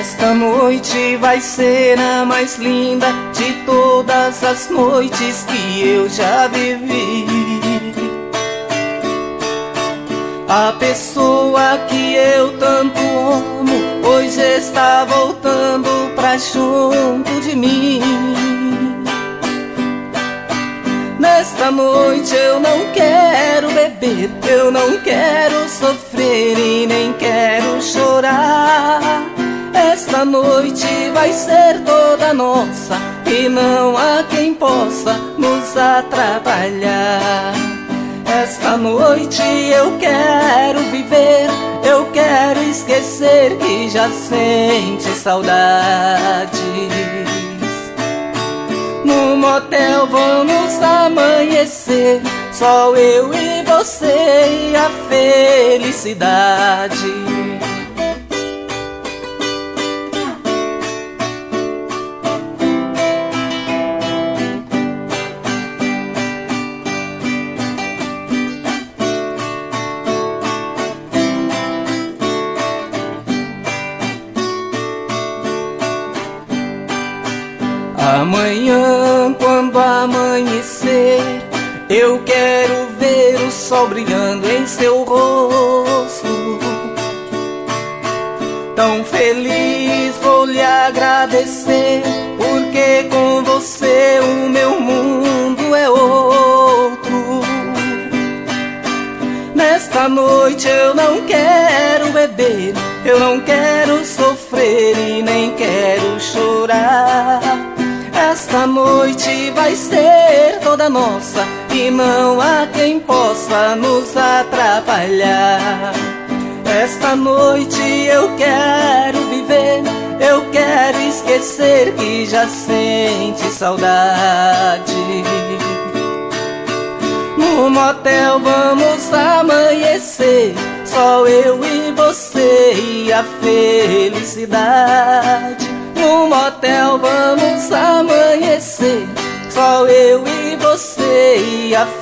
Esta noite vai ser a mais linda de todas as noites que eu já vivi. A pessoa que eu tanto amo hoje está voltando pra junto de mim. Nesta noite eu não quero beber, eu não quero sofrer e nem quero chorar. Esta noite vai ser toda nossa e não há quem possa nos atrapalhar. Esta noite eu quero viver, eu quero esquecer que já sente saudades. No motel vamos amanhecer, só eu e você e a felicidade. Amanhã, quando amanhecer, eu quero ver o sol brilhando em seu rosto. Tão feliz vou lhe agradecer, porque com você o meu mundo é outro. Nesta noite eu não quero beber, eu não quero sofrer e nem quero chorar. Esta noite vai ser toda nossa e não há quem possa nos atrapalhar. Esta noite eu quero viver, eu quero esquecer que já sente saudade. No motel vamos amanhecer, só eu e você e a felicidade. No motel vamos amanhecer, só eu e você e a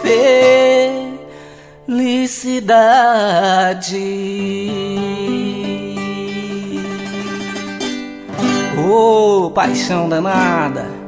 felicidade. Ô, paixão danada!